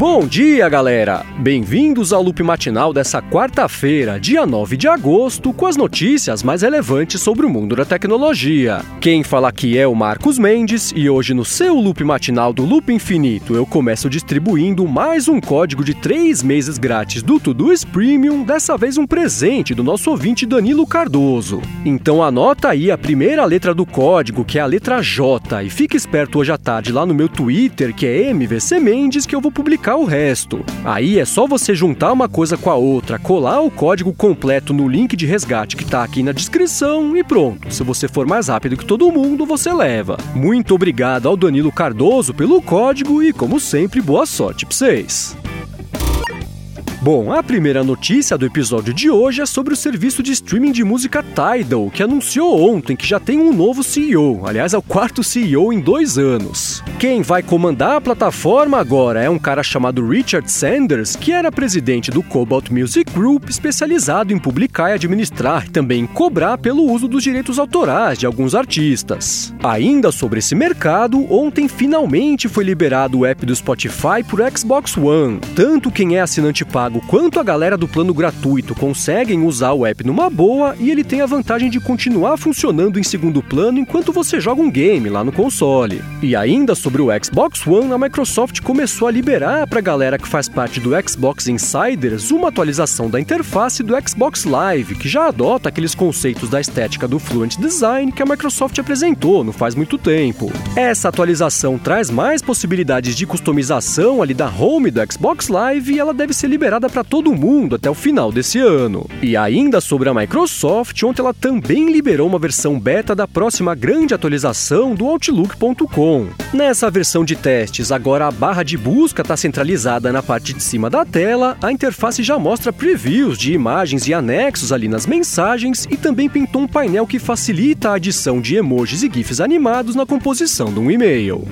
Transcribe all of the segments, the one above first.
Bom dia, galera! Bem-vindos ao Loop Matinal dessa quarta-feira, dia 9 de agosto, com as notícias mais relevantes sobre o mundo da tecnologia. Quem fala aqui é o Marcos Mendes e hoje no seu Loop Matinal do Loop Infinito eu começo distribuindo mais um código de 3 meses grátis do Todoist Premium, dessa vez um presente do nosso ouvinte Danilo Cardoso. Então anota aí a primeira letra do código, que é a letra J, e fique esperto hoje à tarde lá no meu Twitter, que é MVC Mendes, que eu vou publicar o resto. Aí é só você juntar uma coisa com a outra, colar o código completo no link de resgate que tá aqui na descrição e pronto. Se você for mais rápido que todo mundo, você leva. Muito obrigado ao Danilo Cardoso pelo código e, como sempre, boa sorte pra vocês. Bom, a primeira notícia do episódio de hoje é sobre o serviço de streaming de música Tidal, que anunciou ontem que já tem um novo CEO, aliás, é o quarto CEO em 2 anos. Quem vai comandar a plataforma agora é um cara chamado Richard Sanders, que era presidente do Cobalt Music Group, especializado em publicar e administrar e também em cobrar pelo uso dos direitos autorais de alguns artistas. Ainda sobre esse mercado, ontem finalmente foi liberado o app do Spotify por Xbox One. Tanto quem é assinante pago quanto a galera do plano gratuito conseguem usar o app numa boa, e ele tem a vantagem de continuar funcionando em segundo plano enquanto você joga um game lá no console. E ainda sobre o Xbox One, a Microsoft começou a liberar pra galera que faz parte do Xbox Insiders uma atualização da interface do Xbox Live, que já adota aqueles conceitos da estética do Fluent Design que a Microsoft apresentou não faz muito tempo. Essa atualização traz mais possibilidades de customização ali da home do Xbox Live e ela deve ser liberada para todo mundo até o final desse ano. E ainda sobre a Microsoft, ontem ela também liberou uma versão beta da próxima grande atualização do Outlook.com. Nessa versão de testes, agora a barra de busca está centralizada na parte de cima da tela, a interface já mostra previews de imagens e anexos ali nas mensagens e também pintou um painel que facilita a adição de emojis e GIFs animados na composição de um e-mail.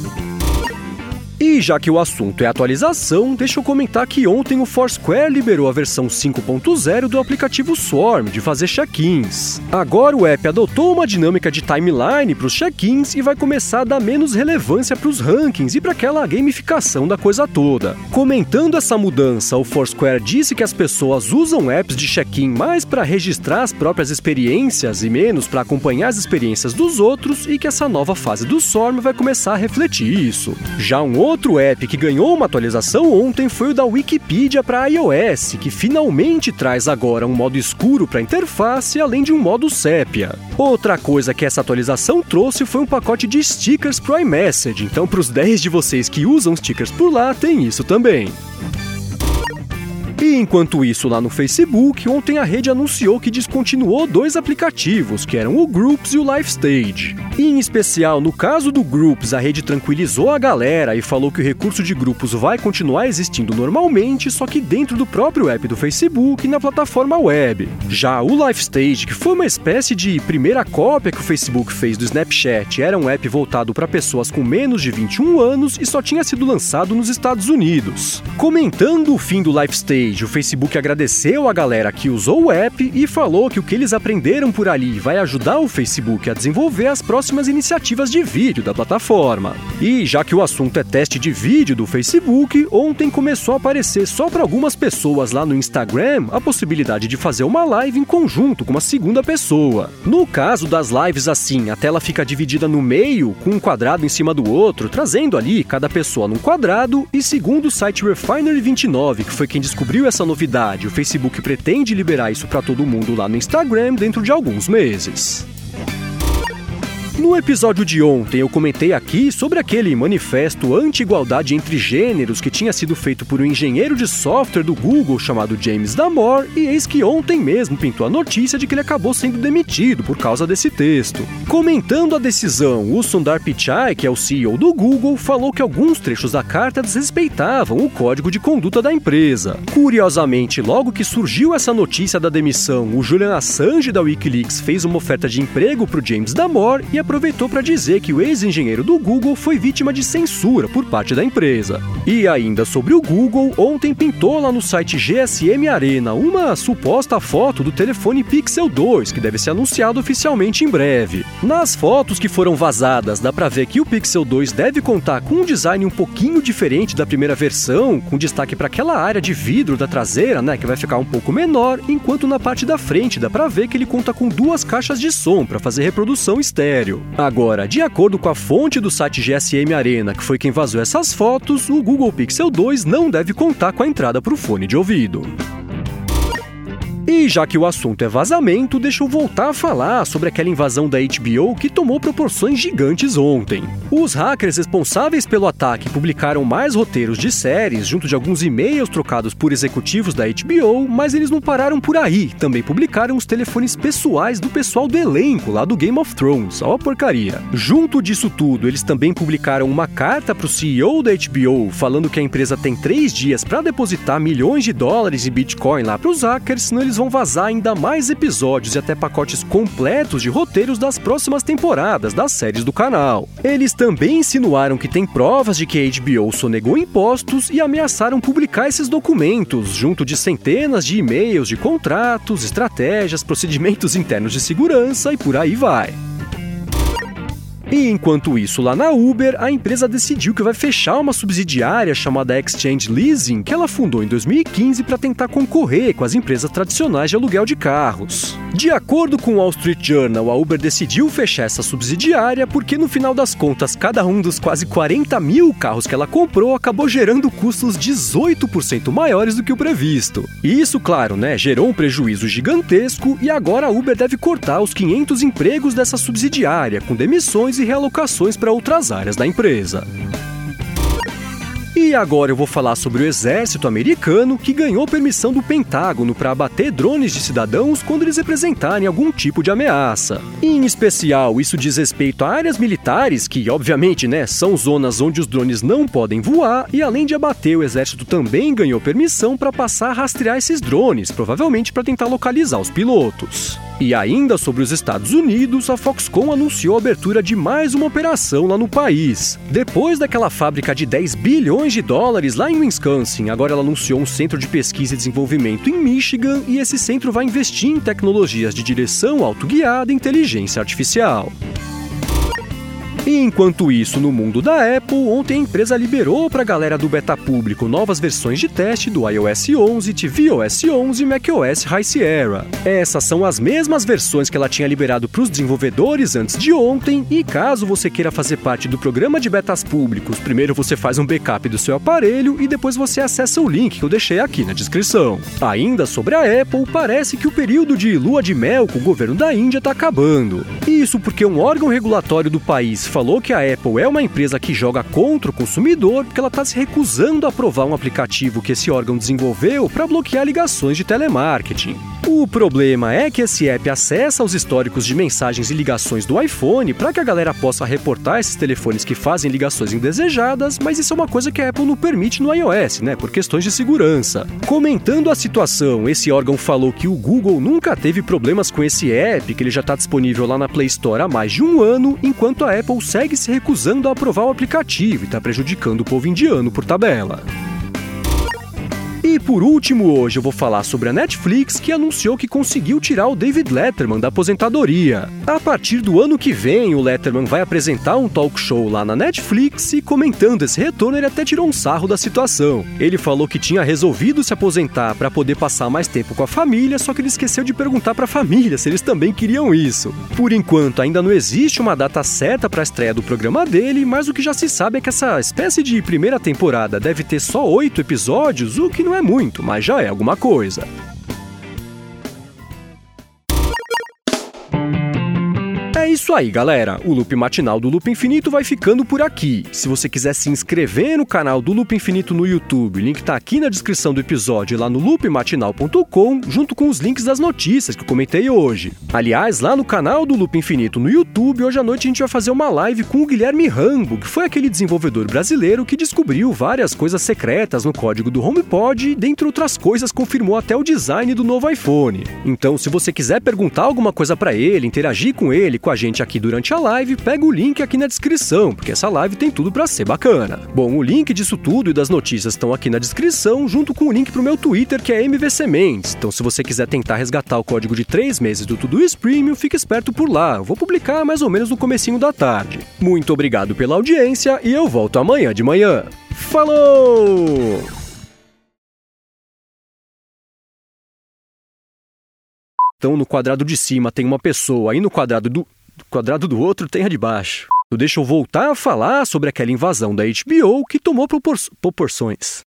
E já que o assunto é atualização, deixa eu comentar que ontem o Foursquare liberou a versão 5.0 do aplicativo Swarm de fazer check-ins. Agora o app adotou uma dinâmica de timeline para os check-ins e vai começar a dar menos relevância para os rankings e para aquela gamificação da coisa toda. Comentando essa mudança, o Foursquare disse que as pessoas usam apps de check-in mais para registrar as próprias experiências e menos para acompanhar as experiências dos outros, e que essa nova fase do Swarm vai começar a refletir isso. Já um outro app que ganhou uma atualização ontem foi o da Wikipedia para iOS, que finalmente traz agora um modo escuro para a interface, além de um modo sépia. Outra coisa que essa atualização trouxe foi um pacote de stickers para o iMessage, então para os 10 de vocês que usam stickers por lá, tem isso também. E enquanto isso, lá no Facebook, ontem a rede anunciou que descontinuou 2 aplicativos, que eram o Groups e o LifeStage. E, em especial, no caso do Groups, a rede tranquilizou a galera e falou que o recurso de grupos vai continuar existindo normalmente, só que dentro do próprio app do Facebook e na plataforma web. Já o LifeStage, que foi uma espécie de primeira cópia que o Facebook fez do Snapchat, era um app voltado para pessoas com menos de 21 anos e só tinha sido lançado nos Estados Unidos. Comentando o fim do LifeStage, o Facebook agradeceu a galera que usou o app e falou que o que eles aprenderam por ali vai ajudar o Facebook a desenvolver as próximas iniciativas de vídeo da plataforma. E já que o assunto é teste de vídeo do Facebook, ontem começou a aparecer só para algumas pessoas lá no Instagram a possibilidade de fazer uma live em conjunto com uma segunda pessoa. No caso das lives assim, a tela fica dividida no meio, com um quadrado em cima do outro, trazendo ali cada pessoa num quadrado, e segundo o site Refinery29, que foi quem descobriu essa novidade, o Facebook pretende liberar isso para todo mundo lá no Instagram dentro de alguns meses. No episódio de ontem eu comentei aqui sobre aquele manifesto anti-igualdade entre gêneros que tinha sido feito por um engenheiro de software do Google chamado James Damore, e eis que ontem mesmo pintou a notícia de que ele acabou sendo demitido por causa desse texto. Comentando a decisão, o Sundar Pichai, que é o CEO do Google, falou que alguns trechos da carta desrespeitavam o código de conduta da empresa. Curiosamente, logo que surgiu essa notícia da demissão, o Julian Assange da Wikileaks fez uma oferta de emprego para o James Damore e aproveitou para dizer que o ex-engenheiro do Google foi vítima de censura por parte da empresa. E ainda sobre o Google, ontem pintou lá no site GSM Arena uma suposta foto do telefone Pixel 2, que deve ser anunciado oficialmente em breve. Nas fotos que foram vazadas, dá para ver que o Pixel 2 deve contar com um design um pouquinho diferente da primeira versão, com destaque para aquela área de vidro da traseira, né, que vai ficar um pouco menor, enquanto na parte da frente dá para ver que ele conta com 2 caixas de som para fazer reprodução estéreo. Agora, de acordo com a fonte do site GSM Arena, que foi quem vazou essas fotos, o Google Pixel 2 não deve contar com a entrada para o fone de ouvido. E já que o assunto é vazamento, deixa eu voltar a falar sobre aquela invasão da HBO que tomou proporções gigantes ontem. Os hackers responsáveis pelo ataque publicaram mais roteiros de séries junto de alguns e-mails trocados por executivos da HBO, mas eles não pararam por aí. Também publicaram os telefones pessoais do pessoal do elenco lá do Game of Thrones. Ó, porcaria. Junto disso tudo, eles também publicaram uma carta para o CEO da HBO falando que a empresa tem 3 dias para depositar milhões de dólares em Bitcoin lá para os hackers, senão eles vão vazar ainda mais episódios e até pacotes completos de roteiros das próximas temporadas das séries do canal. Eles também insinuaram que tem provas de que a HBO sonegou impostos e ameaçaram publicar esses documentos, junto de centenas de e-mails de contratos, estratégias, procedimentos internos de segurança e por aí vai. E enquanto isso, lá na Uber, a empresa decidiu que vai fechar uma subsidiária chamada Exchange Leasing, que ela fundou em 2015 para tentar concorrer com as empresas tradicionais de aluguel de carros. De acordo com o Wall Street Journal, a Uber decidiu fechar essa subsidiária porque, no final das contas, cada um dos quase 40 mil carros que ela comprou acabou gerando custos 18% maiores do que o previsto. E isso, claro, gerou um prejuízo gigantesco e agora a Uber deve cortar os 500 empregos dessa subsidiária, com demissões e realocações para outras áreas da empresa. E agora eu vou falar sobre o exército americano, que ganhou permissão do Pentágono para abater drones de cidadãos quando eles representarem algum tipo de ameaça. E, em especial, isso diz respeito a áreas militares, que obviamente são zonas onde os drones não podem voar, e além de abater, o exército também ganhou permissão para passar a rastrear esses drones, provavelmente para tentar localizar os pilotos. E ainda sobre os Estados Unidos, a Foxconn anunciou a abertura de mais uma operação lá no país. Depois daquela fábrica de 10 bilhões de dólares lá em Wisconsin, agora ela anunciou um centro de pesquisa e desenvolvimento em Michigan, e esse centro vai investir em tecnologias de direção autoguiada e inteligência artificial. E enquanto isso, no mundo da Apple, ontem a empresa liberou para a galera do beta público novas versões de teste do iOS 11, tvOS 11 e macOS High Sierra. Essas são as mesmas versões que ela tinha liberado para os desenvolvedores antes de ontem, e caso você queira fazer parte do programa de betas públicos, primeiro você faz um backup do seu aparelho e depois você acessa o link que eu deixei aqui na descrição. Ainda sobre a Apple, parece que o período de lua de mel com o governo da Índia está acabando. Isso porque um órgão regulatório do país falou que a Apple é uma empresa que joga contra o consumidor porque ela está se recusando a aprovar um aplicativo que esse órgão desenvolveu para bloquear ligações de telemarketing. O problema é que esse app acessa os históricos de mensagens e ligações do iPhone para que a galera possa reportar esses telefones que fazem ligações indesejadas, mas isso é uma coisa que a Apple não permite no iOS, por questões de segurança. Comentando a situação, esse órgão falou que o Google nunca teve problemas com esse app, que ele já está disponível lá na Play Store há mais de um ano, enquanto a Apple segue se recusando a aprovar o aplicativo e está prejudicando o povo indiano por tabela. E por último, hoje eu vou falar sobre a Netflix, que anunciou que conseguiu tirar o David Letterman da aposentadoria. A partir do ano que vem, o Letterman vai apresentar um talk show lá na Netflix e, comentando esse retorno, ele até tirou um sarro da situação. Ele falou que tinha resolvido se aposentar para poder passar mais tempo com a família, só que ele esqueceu de perguntar para a família se eles também queriam isso. Por enquanto, ainda não existe uma data certa para a estreia do programa dele, mas o que já se sabe é que essa espécie de primeira temporada deve ter só 8 episódios, o que não é muito, mas já é alguma coisa. É isso aí, galera. O Loop Matinal do Loop Infinito vai ficando por aqui. Se você quiser se inscrever no canal do Loop Infinito no YouTube, o link tá aqui na descrição do episódio, lá no loopmatinal.com, junto com os links das notícias que eu comentei hoje. Aliás, lá no canal do Loop Infinito no YouTube, hoje à noite a gente vai fazer uma live com o Guilherme Rambo, que foi aquele desenvolvedor brasileiro que descobriu várias coisas secretas no código do HomePod e, dentre outras coisas, confirmou até o design do novo iPhone. Então, se você quiser perguntar alguma coisa pra ele, interagir com ele, com a gente aqui durante a live, pega o link aqui na descrição, porque essa live tem tudo pra ser bacana. Bom, o link disso tudo e das notícias estão aqui na descrição, junto com o link pro meu Twitter, que é MVC Mendes. Então, se você quiser tentar resgatar o código de 3 meses do Tudo Isso Premium, fique esperto por lá. Eu vou publicar mais ou menos no comecinho da tarde. Muito obrigado pela audiência e eu volto amanhã de manhã. Falou! Então, no quadrado de cima tem uma pessoa, aí no quadrado do outro tem a de baixo. Deixa eu voltar a falar sobre aquela invasão da HBO que tomou proporções.